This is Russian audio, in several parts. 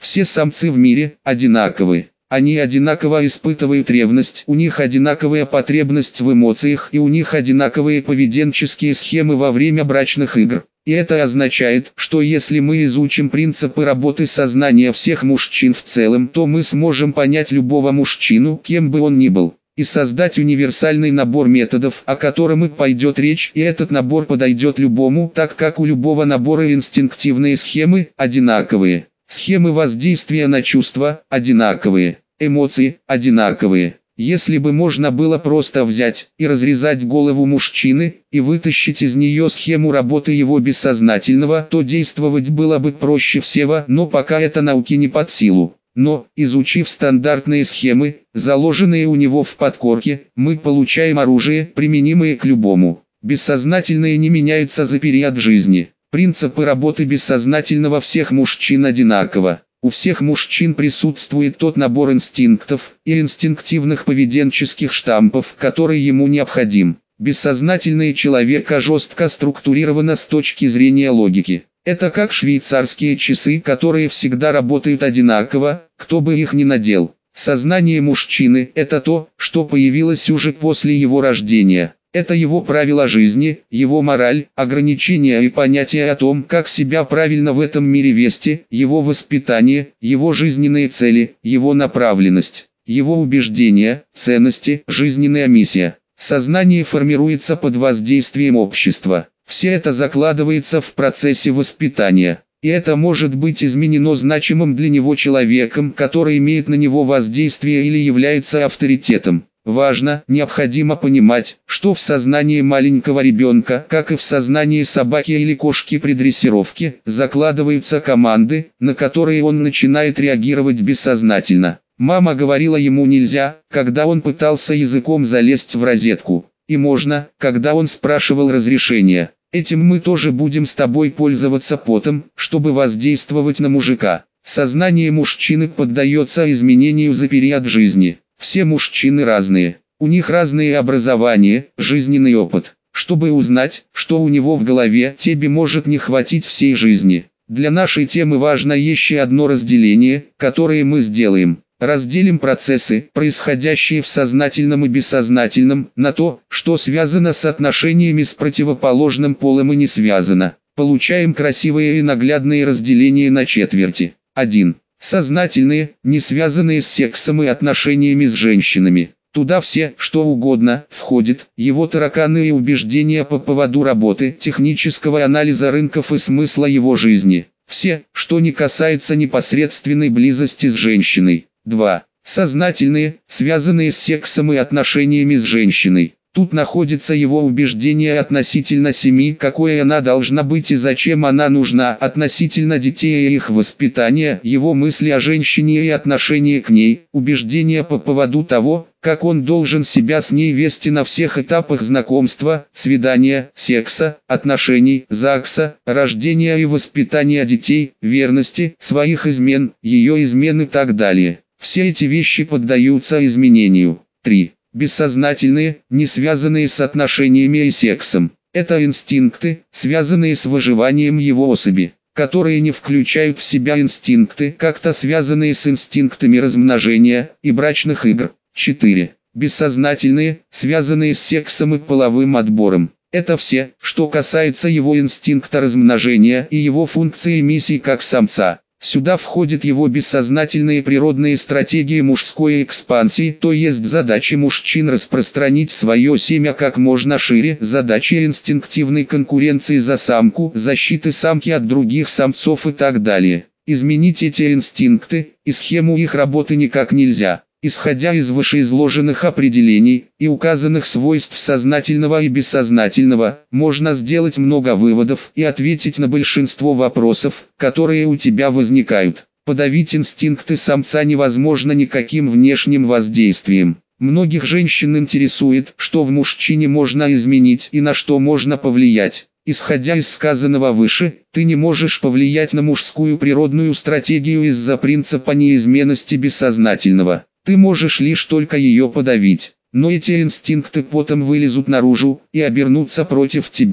Все самцы в мире одинаковы. Они одинаково испытывают ревность, у них одинаковая потребность в эмоциях и у них одинаковые поведенческие схемы во время брачных игр. И это означает, что если мы изучим принципы работы сознания всех мужчин в целом, то мы сможем понять любого мужчину, кем бы он ни был, и создать универсальный набор методов, о котором и пойдет речь, и этот набор подойдет любому, так как у любого набора инстинктивные схемы одинаковые. Схемы воздействия на чувства одинаковые, эмоции одинаковые. Если бы можно было просто взять и разрезать голову мужчины и вытащить из нее схему работы его бессознательного, то действовать было бы проще всего, но пока это науке не под силу. Но, изучив стандартные схемы, заложенные у него в подкорке, мы получаем оружие, применимое к любому. Бессознательные не меняются за период жизни. Принципы работы бессознательного всех мужчин одинаково. У всех мужчин присутствует тот набор инстинктов и инстинктивных поведенческих штампов, который ему необходим. Бессознательное человека жестко структурировано с точки зрения логики. Это как швейцарские часы, которые всегда работают одинаково, кто бы их ни надел. Сознание мужчины – это то, что появилось уже после его рождения. Это его правила жизни, его мораль, ограничения и понятия о том, как себя правильно в этом мире вести, его воспитание, его жизненные цели, его направленность, его убеждения, ценности, жизненная миссия. Сознание формируется под воздействием общества. Все это закладывается в процессе воспитания. И это может быть изменено значимым для него человеком, который имеет на него воздействие или является авторитетом. Важно, необходимо понимать, что в сознании маленького ребенка, как и в сознании собаки или кошки при дрессировке, закладываются команды, на которые он начинает реагировать бессознательно. Мама говорила ему нельзя, когда он пытался языком залезть в розетку. И можно, когда он спрашивал разрешения. Этим мы тоже будем с тобой пользоваться потом, чтобы воздействовать на мужика. Сознание мужчины поддается изменению за период жизни. Все мужчины разные, у них разное образование, жизненный опыт. Чтобы узнать, что у него в голове, тебе может не хватить всей жизни. Для нашей темы важно еще одно разделение, которое мы сделаем. Разделим процессы, происходящие в сознательном и бессознательном, на то, что связано с отношениями с противоположным полом и не связано. Получаем красивое и наглядное разделение на четверти. 1. Сознательные, не связанные с сексом и отношениями с женщинами. Туда все, что угодно, входит, его тараканы и убеждения по поводу работы, технического анализа рынков и смысла его жизни. Все, что не касается непосредственной близости с женщиной. 2. Сознательные, связанные с сексом и отношениями с женщиной. Тут находится его убеждение относительно семьи, какой она должна быть и зачем она нужна, относительно детей и их воспитания, его мысли о женщине и отношение к ней, убеждения по поводу того, как он должен себя с ней вести на всех этапах знакомства, свидания, секса, отношений, ЗАГСа, рождения и воспитания детей, верности, своих измен, ее измен и так далее. Все эти вещи поддаются изменению. 3. Бессознательные, не связанные с отношениями и сексом. Это инстинкты, связанные с выживанием его особи, которые не включают в себя инстинкты, как-то связанные с инстинктами размножения и брачных игр. 4. Бессознательные, связанные с сексом и половым отбором. Это все, что касается его инстинкта размножения и его функции и миссий как самца. Сюда входят его бессознательные природные стратегии мужской экспансии, то есть задачи мужчин распространить свое семя как можно шире, задачи инстинктивной конкуренции за самку, защиты самки от других самцов и так далее. Изменить эти инстинкты и схему их работы никак нельзя. Исходя из вышеизложенных определений и указанных свойств сознательного и бессознательного, можно сделать много выводов и ответить на большинство вопросов, которые у тебя возникают. Подавить инстинкты самца невозможно никаким внешним воздействием. Многих женщин интересует, что в мужчине можно изменить и на что можно повлиять. Исходя из сказанного выше, ты не можешь повлиять на мужскую природную стратегию из-за принципа неизменности бессознательного. Ты можешь лишь только ее подавить, но эти инстинкты потом вылезут наружу и обернутся против тебя.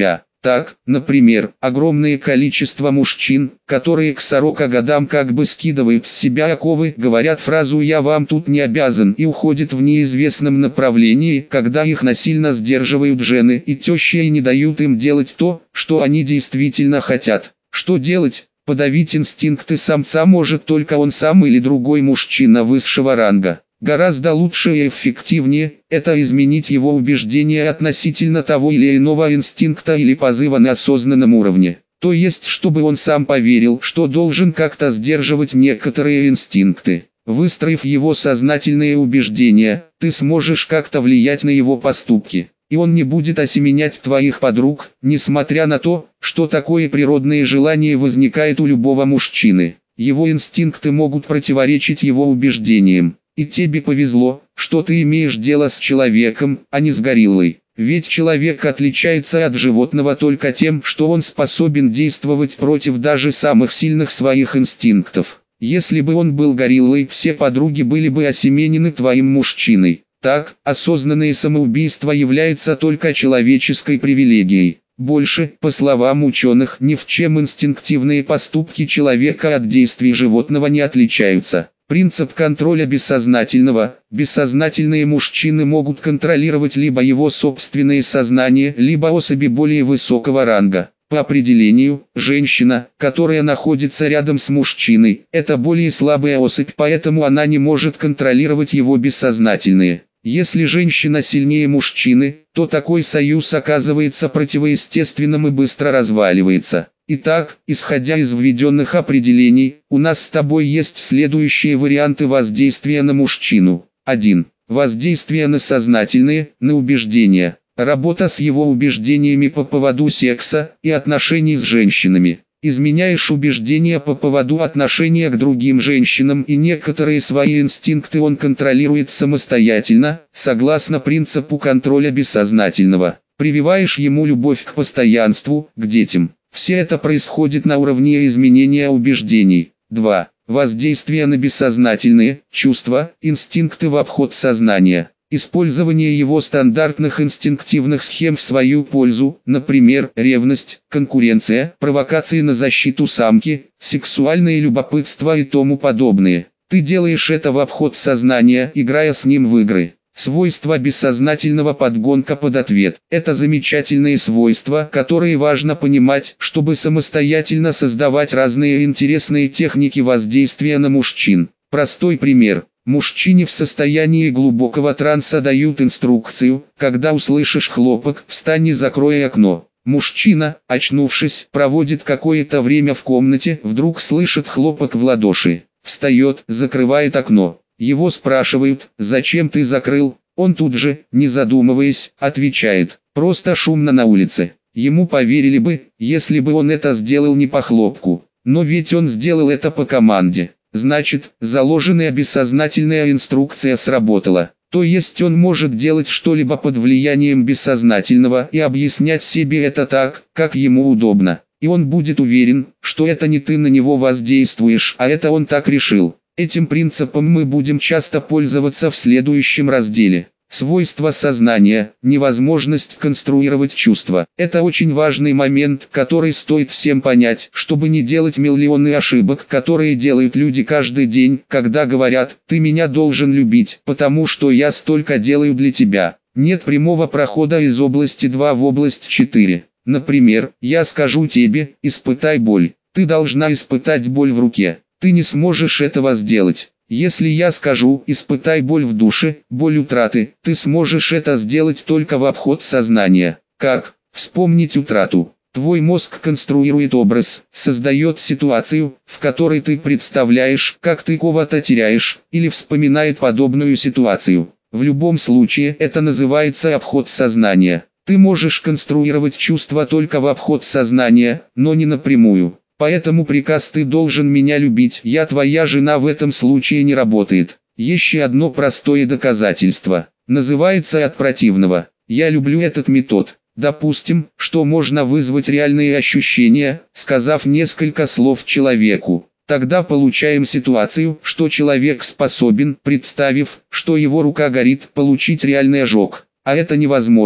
Так, например, огромное количество мужчин, которые к 40 годам как бы скидывают с себя оковы, говорят фразу «я вам тут не обязан» и уходят в неизвестном направлении, когда их насильно сдерживают жены и тещи и не дают им делать то, что они действительно хотят. Что делать? Подавить инстинкты самца может только он сам или другой мужчина высшего ранга. Гораздо лучше и эффективнее – это изменить его убеждения относительно того или иного инстинкта или позыва на осознанном уровне. То есть, чтобы он сам поверил, что должен как-то сдерживать некоторые инстинкты. Выстроив его сознательные убеждения, ты сможешь как-то влиять на его поступки. И он не будет осеменять твоих подруг, несмотря на то, что такое природное желание возникает у любого мужчины. Его инстинкты могут противоречить его убеждениям. И тебе повезло, что ты имеешь дело с человеком, а не с гориллой. Ведь человек отличается от животного только тем, что он способен действовать против даже самых сильных своих инстинктов. Если бы он был гориллой, все подруги были бы осеменены твоим мужчиной. Так, осознанное самоубийство является только человеческой привилегией. Больше, по словам ученых, ни в чем инстинктивные поступки человека от действий животного не отличаются. Принцип контроля бессознательного. Бессознательные мужчины могут контролировать либо его собственное сознание, либо особи более высокого ранга. По определению, женщина, которая находится рядом с мужчиной, это более слабая особь, поэтому она не может контролировать его бессознательное. Если женщина сильнее мужчины, то такой союз оказывается противоестественным и быстро разваливается. Итак, исходя из введенных определений, у нас с тобой есть следующие варианты воздействия на мужчину. 1. Воздействие на сознательные, на убеждения. Работа с его убеждениями по поводу секса и отношений с женщинами. Изменяешь убеждения по поводу отношения к другим женщинам, и некоторые свои инстинкты он контролирует самостоятельно, согласно принципу контроля бессознательного. Прививаешь ему любовь к постоянству, к детям. Все это происходит на уровне изменения убеждений. 2. Воздействие на бессознательные чувства, инстинкты в обход сознания. Использование его стандартных инстинктивных схем в свою пользу, например, ревность, конкуренция, провокации на защиту самки, сексуальное любопытство и тому подобное. Ты делаешь это в обход сознания, играя с ним в игры. Свойства бессознательного подгонка под ответ. Это замечательные свойства, которые важно понимать, чтобы самостоятельно создавать разные интересные техники воздействия на мужчин. Простой пример. Мужчине в состоянии глубокого транса дают инструкцию: когда услышишь хлопок, встань и закрой окно. Мужчина, очнувшись, проводит какое-то время в комнате, вдруг слышит хлопок в ладоши. Встает, закрывает окно. Его спрашивают: «Зачем ты закрыл?» Он тут же, не задумываясь, отвечает: «Просто шумно на улице». Ему поверили бы, если бы он это сделал не по хлопку. Но ведь он сделал это по команде. Значит, заложенная бессознательная инструкция сработала. То есть он может делать что-либо под влиянием бессознательного и объяснять себе это так, как ему удобно. И он будет уверен, что это не ты на него воздействуешь, а это он так решил. Этим принципом мы будем часто пользоваться в следующем разделе. Свойства сознания, невозможность конструировать чувства. Это очень важный момент, который стоит всем понять, чтобы не делать миллионы ошибок, которые делают люди каждый день, когда говорят: «Ты меня должен любить, потому что я столько делаю для тебя». Нет прямого прохода из области 2 в область 4. Например, я скажу тебе: испытай боль. Ты должна испытать боль в руке. Ты не сможешь этого сделать. Если я скажу: испытай боль в душе, боль утраты, ты сможешь это сделать только в обход сознания. Как? Вспомнить утрату. Твой мозг конструирует образ, создает ситуацию, в которой ты представляешь, как ты кого-то теряешь, или вспоминает подобную ситуацию. В любом случае это называется обход сознания. Ты можешь конструировать чувства только в обход сознания, но не напрямую. Поэтому приказ «ты должен меня любить, я твоя жена» в этом случае не работает. Еще одно простое доказательство. Называется «от противного». Я люблю этот метод. Допустим, что можно вызвать реальные ощущения, сказав несколько слов человеку. Тогда получаем ситуацию, что человек способен, представив, что его рука горит, получить реальный ожог. А это невозможно.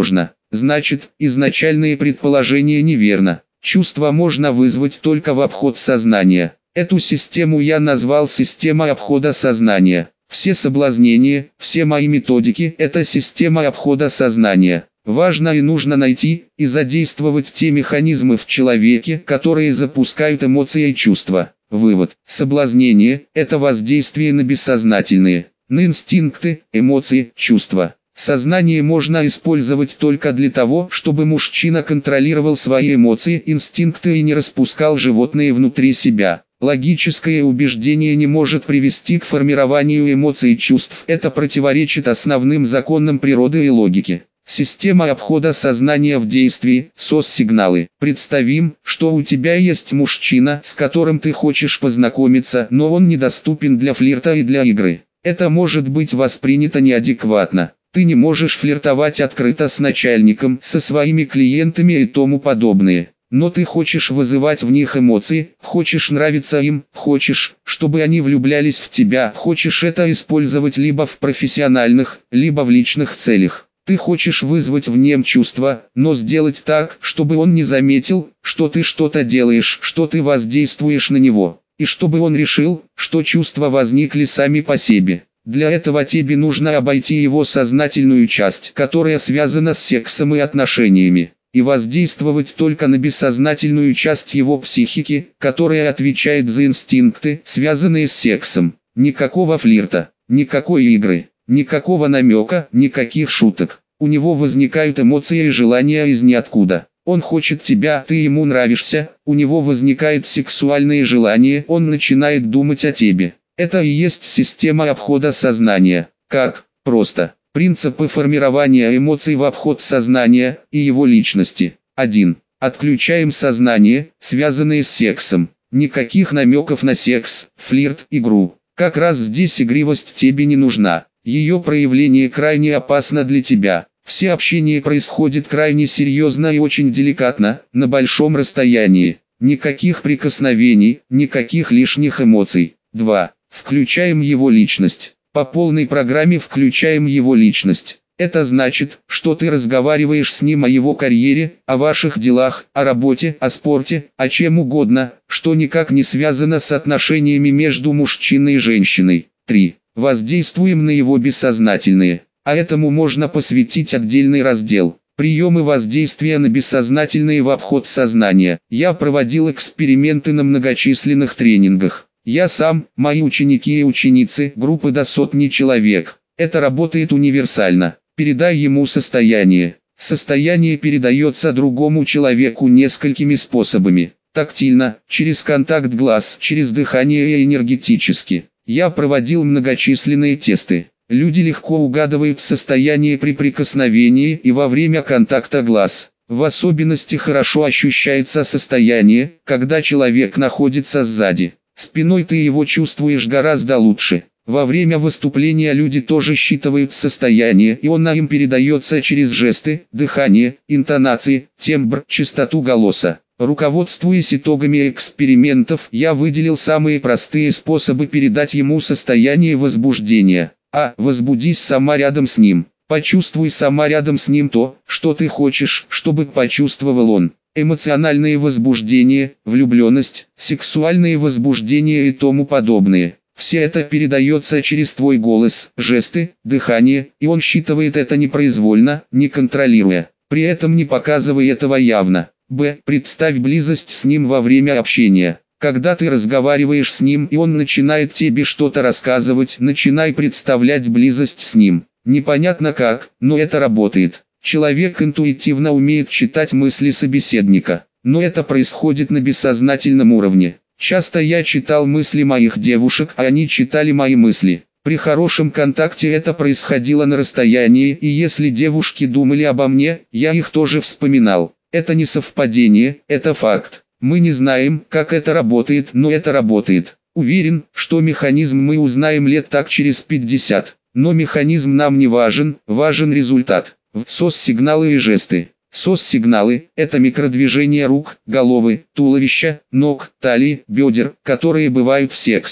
Значит, изначальные предположения неверно. Чувства можно вызвать только в обход сознания. Эту систему я назвал системой обхода сознания. Все соблазнения, все мои методики – это система обхода сознания. Важно и нужно найти и задействовать те механизмы в человеке, которые запускают эмоции и чувства. Вывод. Соблазнение – это воздействие на бессознательные, на инстинкты, эмоции, чувства. Сознание можно использовать только для того, чтобы мужчина контролировал свои эмоции, инстинкты и не распускал животные внутри себя. Логическое убеждение не может привести к формированию эмоций и чувств. Это противоречит основным законам природы и логики. Система обхода сознания в действии, СОС-сигналы. Представим, что у тебя есть мужчина, с которым ты хочешь познакомиться, но он недоступен для флирта и для игры. Это может быть воспринято неадекватно. Ты не можешь флиртовать открыто с начальником, со своими клиентами и тому подобное. Но ты хочешь вызывать в них эмоции, хочешь нравиться им, хочешь, чтобы они влюблялись в тебя, хочешь это использовать либо в профессиональных, либо в личных целях. Ты хочешь вызвать в нем чувства, но сделать так, чтобы он не заметил, что ты что-то делаешь, что ты воздействуешь на него, и чтобы он решил, что чувства возникли сами по себе. Для этого тебе нужно обойти его сознательную часть, которая связана с сексом и отношениями, и воздействовать только на бессознательную часть его психики, которая отвечает за инстинкты, связанные с сексом. Никакого флирта, никакой игры, никакого намека, никаких шуток. У него возникают эмоции и желания из ниоткуда. Он хочет тебя, ты ему нравишься, у него возникает сексуальное желание, он начинает думать о тебе. Это и есть система обхода сознания. Как? Просто. Принципы формирования эмоций в обход сознания и его личности. 1. Отключаем сознание, связанное с сексом. Никаких намеков на секс, флирт, игру. Как раз здесь игривость тебе не нужна. Ее проявление крайне опасно для тебя. Все общение происходит крайне серьезно и очень деликатно, на большом расстоянии. Никаких прикосновений, никаких лишних эмоций. 2. Включаем его личность. По полной программе включаем его личность. Это значит, что ты разговариваешь с ним о его карьере, о ваших делах, о работе, о спорте, о чем угодно, что никак не связано с отношениями между мужчиной и женщиной. 3. Воздействуем на его бессознательные. А этому можно посвятить отдельный раздел. Приемы воздействия на бессознательные в обход сознания. Я проводил эксперименты на многочисленных тренингах. Я сам, мои ученики и ученицы, группы до сотни человек. Это работает универсально. Передай ему состояние. Состояние передается другому человеку несколькими способами. Тактильно, через контакт глаз, через дыхание и энергетически. Я проводил многочисленные тесты. Люди легко угадывают состояние при прикосновении и во время контакта глаз. В особенности хорошо ощущается состояние, когда человек находится сзади. Спиной ты его чувствуешь гораздо лучше. Во время выступления люди тоже считывают состояние, и оно им передается через жесты, дыхание, интонации, тембр, частоту голоса. Руководствуясь итогами экспериментов, я выделил самые простые способы передать ему состояние возбуждения. Возбудись сама рядом с ним. Почувствуй сама рядом с ним то, что ты хочешь, чтобы почувствовал он. Эмоциональные возбуждения, влюбленность, сексуальные возбуждения и тому подобное. Все это передается через твой голос, жесты, дыхание, и он считывает это непроизвольно, не контролируя. При этом не показывай этого явно. Представь близость с ним во время общения. Когда ты разговариваешь с ним и он начинает тебе что-то рассказывать, начинай представлять близость с ним. Непонятно как, но это работает. Человек интуитивно умеет читать мысли собеседника, но это происходит на бессознательном уровне. Часто я читал мысли моих девушек, а они читали мои мысли. При хорошем контакте это происходило на расстоянии, и если девушки думали обо мне, я их тоже вспоминал. Это не совпадение, это факт. Мы не знаем, как это работает, но это работает. Уверен, что механизм мы узнаем лет так через 50, но механизм нам не важен, важен результат. СОС-сигналы и жесты. СОС-сигналы – это микродвижения рук, головы, туловища, ног, талии, бедер, которые бывают в сексе.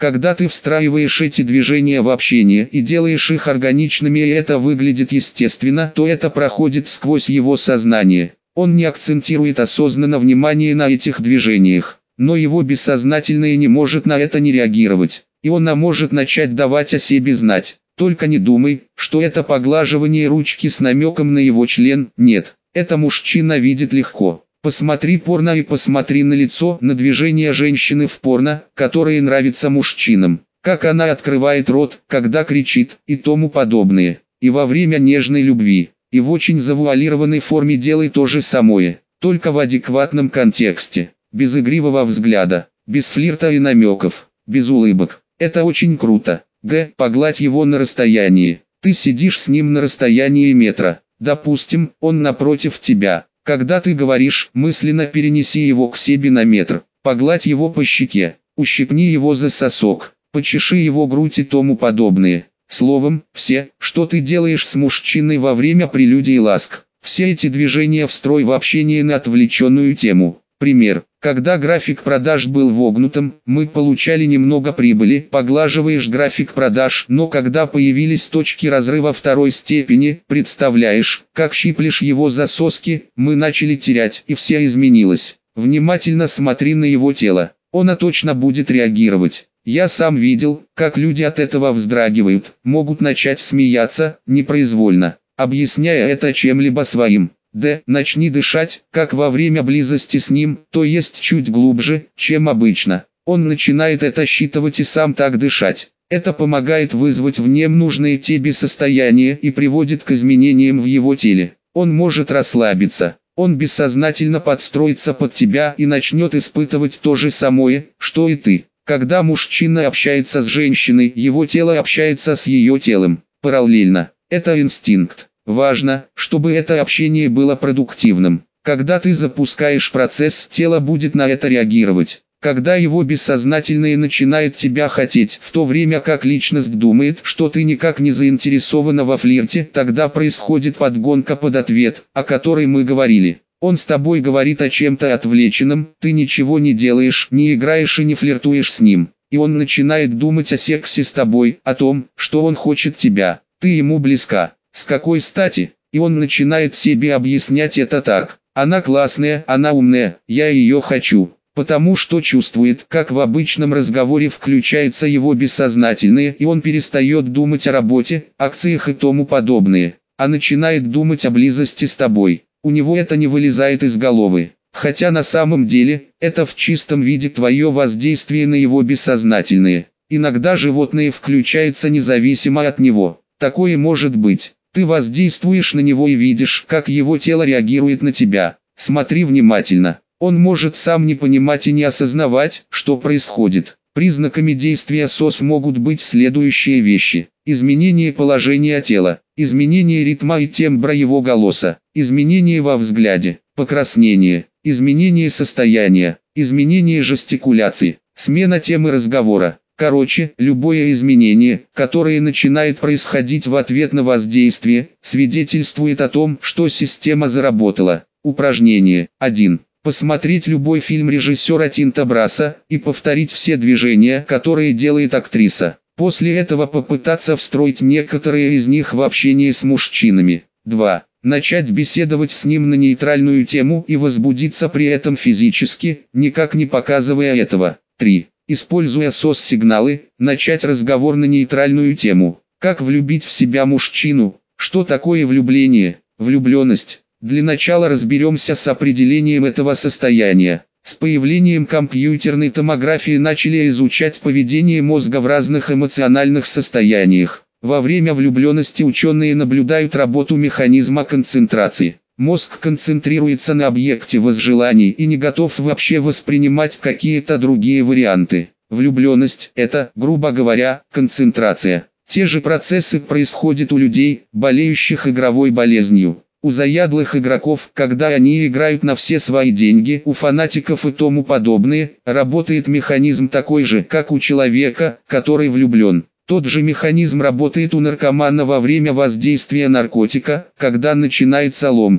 Когда ты встраиваешь эти движения в общение и делаешь их органичными, и это выглядит естественно, то это проходит сквозь его сознание. Он не акцентирует осознанно внимание на этих движениях, но его бессознательное не может на это не реагировать, и он может начать давать о себе знать. Только не думай, что это поглаживание ручки с намеком на его член, нет, это мужчина видит легко. Посмотри порно и посмотри на лицо, на движения женщины в порно, которые нравятся мужчинам, как она открывает рот, когда кричит, и тому подобное, и во время нежной любви, и в очень завуалированной форме делай то же самое, только в адекватном контексте, без игривого взгляда, без флирта и намеков, без улыбок. Это очень круто. Г. Погладь его на расстоянии. Ты сидишь с ним на расстоянии метра, допустим, он напротив тебя. Когда ты говоришь, мысленно перенеси его к себе на метр, погладь его по щеке, ущипни его за сосок, почеши его грудь и тому подобное. Словом, все, что ты делаешь с мужчиной во время прелюдий и ласк, все эти движения встрой в общение на отвлеченную тему. Пример. Когда график продаж был вогнутым, мы получали немного прибыли, поглаживаешь график продаж, но когда появились точки разрыва второй степени, представляешь, как щиплешь его за соски, мы начали терять, и все изменилось. Внимательно смотри на его тело, он точно будет реагировать. Я сам видел, как люди от этого вздрагивают, могут начать смеяться, непроизвольно, объясняя это чем-либо своим. Д. Начни дышать, как во время близости с ним, то есть чуть глубже, чем обычно. Он начинает это считывать и сам так дышать. Это помогает вызвать в нем нужное тебе состояние и приводит к изменениям в его теле. Он может расслабиться. Он бессознательно подстроится под тебя и начнет испытывать то же самое, что и ты. Когда мужчина общается с женщиной, его тело общается с ее телом. Параллельно. Это инстинкт. Важно, чтобы это общение было продуктивным. Когда ты запускаешь процесс, тело будет на это реагировать. Когда его бессознательное начинает тебя хотеть, в то время как личность думает, что ты никак не заинтересована во флирте, тогда происходит подгонка под ответ, о которой мы говорили. Он с тобой говорит о чем-то отвлеченном, ты ничего не делаешь, не играешь и не флиртуешь с ним. И он начинает думать о сексе с тобой, о том, что он хочет тебя, ты ему близка. С какой стати? И он начинает себе объяснять это так. Она классная, она умная, я ее хочу. Потому что чувствует, как в обычном разговоре включается его бессознательное, и он перестает думать о работе, акциях и тому подобное, а начинает думать о близости с тобой. У него это не вылезает из головы. Хотя на самом деле, это в чистом виде твое воздействие на его бессознательное. Иногда животное включается независимо от него. Такое может быть. Ты воздействуешь на него и видишь, как его тело реагирует на тебя. Смотри внимательно. Он может сам не понимать и не осознавать, что происходит. Признаками действия СОС могут быть следующие вещи. Изменение положения тела, изменение ритма и тембра его голоса, изменение во взгляде, покраснение, изменение состояния, изменение жестикуляции, смена темы разговора. Короче, любое изменение, которое начинает происходить в ответ на воздействие, свидетельствует о том, что система заработала. Упражнение 1. Посмотреть любой фильм режиссера Тинто Брасса и повторить все движения, которые делает актриса. После этого попытаться встроить некоторые из них в общение с мужчинами. 2. Начать беседовать с ним на нейтральную тему и возбудиться при этом физически, никак не показывая этого. 3. Используя СОС-сигналы, начать разговор на нейтральную тему. Как влюбить в себя мужчину? Что такое влюбление? Влюбленность. Для начала разберемся с определением этого состояния. С появлением компьютерной томографии начали изучать поведение мозга в разных эмоциональных состояниях. Во время влюбленности ученые наблюдают работу механизма концентрации. Мозг концентрируется на объекте возжеланий и не готов вообще воспринимать какие-то другие варианты. Влюбленность – это, грубо говоря, концентрация. Те же процессы происходят у людей, болеющих игровой болезнью. У заядлых игроков, когда они играют на все свои деньги, у фанатиков и тому подобное, работает механизм такой же, как у человека, который влюблен. Тот же механизм работает у наркомана во время воздействия наркотика, когда начинается ломка.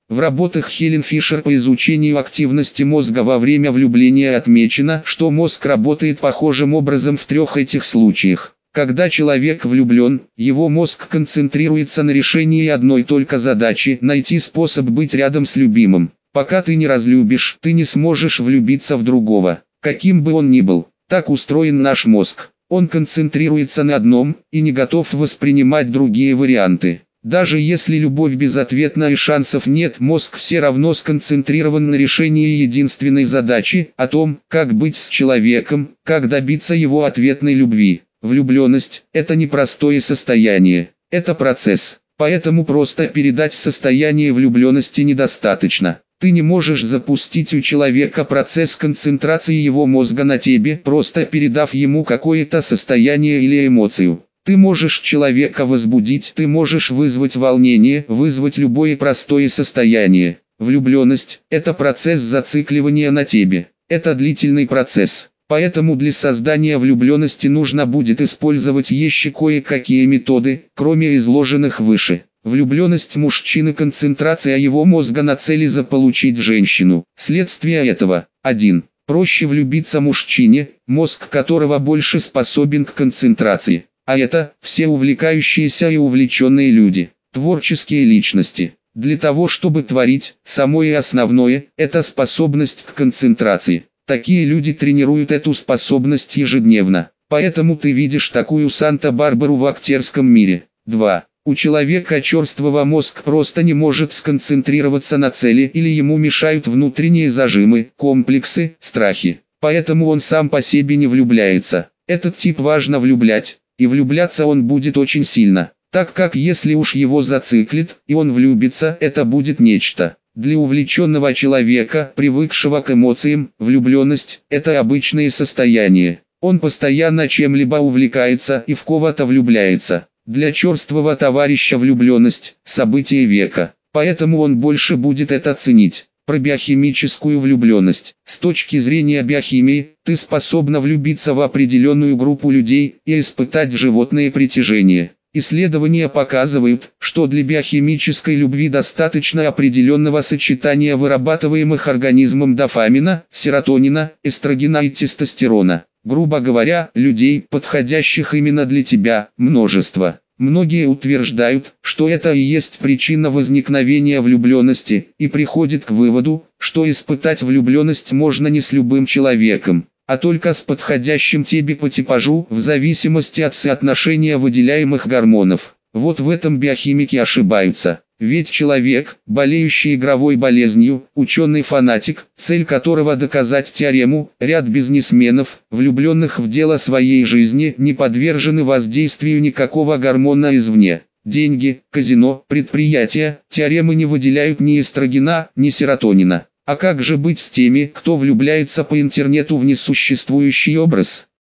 В работах Хелен Фишер по изучению активности мозга во время влюбления отмечено, что мозг работает похожим образом в трех этих случаях. Когда человек влюблен, его мозг концентрируется на решении одной только задачи – найти способ быть рядом с любимым. Пока ты не разлюбишь, ты не сможешь влюбиться в другого, каким бы он ни был. Так устроен наш мозг. Он концентрируется на одном и не готов воспринимать другие варианты. Даже если любовь безответна и шансов нет, мозг все равно сконцентрирован на решении единственной задачи, о том, как быть с человеком, как добиться его ответной любви. Влюбленность – это непростое состояние, это процесс, поэтому просто передать состояние влюбленности недостаточно. Ты не можешь запустить у человека процесс концентрации его мозга на тебе, просто передав ему какое-то состояние или эмоцию. Ты можешь человека возбудить, ты можешь вызвать волнение, вызвать любое простое состояние. Влюбленность – это процесс зацикливания на тебе. Это длительный процесс. Поэтому для создания влюбленности нужно будет использовать еще кое-какие методы, кроме изложенных выше. Влюбленность мужчины – концентрация его мозга на цели заполучить женщину. Следствие этого. 1. Проще влюбиться мужчине, мозг которого больше способен к концентрации. А это все увлекающиеся и увлеченные люди, творческие личности. Для того чтобы творить, самое основное – это способность к концентрации. Такие люди тренируют эту способность ежедневно. Поэтому ты видишь такую Санта-Барбару в актерском мире. 2. У человека черствого мозг просто не может сконцентрироваться на цели или ему мешают внутренние зажимы, комплексы, страхи. Поэтому он сам по себе не влюбляется. Этот тип важно влюблять. И влюбляться он будет очень сильно, так как если уж его зациклит, и он влюбится, это будет нечто. Для увлеченного человека, привыкшего к эмоциям, влюбленность – это обычное состояние. Он постоянно чем-либо увлекается и в кого-то влюбляется. Для черствого товарища влюбленность – событие века, поэтому он больше будет это ценить. Про биохимическую влюбленность. С точки зрения биохимии, ты способна влюбиться в определенную группу людей и испытать животное притяжение. Исследования показывают, что для биохимической любви достаточно определенного сочетания вырабатываемых организмом дофамина, серотонина, эстрогена и тестостерона. Грубо говоря, людей, подходящих именно для тебя, множество. Многие утверждают, что это и есть причина возникновения влюбленности, и приходят к выводу, что испытать влюбленность можно не с любым человеком, а только с подходящим тебе по типажу, в зависимости от соотношения выделяемых гормонов. Вот в этом биохимики ошибаются. Ведь человек, болеющий игровой болезнью, ученый-фанатик, цель которого доказать теорему, ряд бизнесменов, влюбленных в дело своей жизни, не подвержены воздействию никакого гормона извне. Деньги, казино, предприятия, теоремы не выделяют ни эстрогена, ни серотонина. А как же быть с теми, кто влюбляется по интернету в несуществующий образ?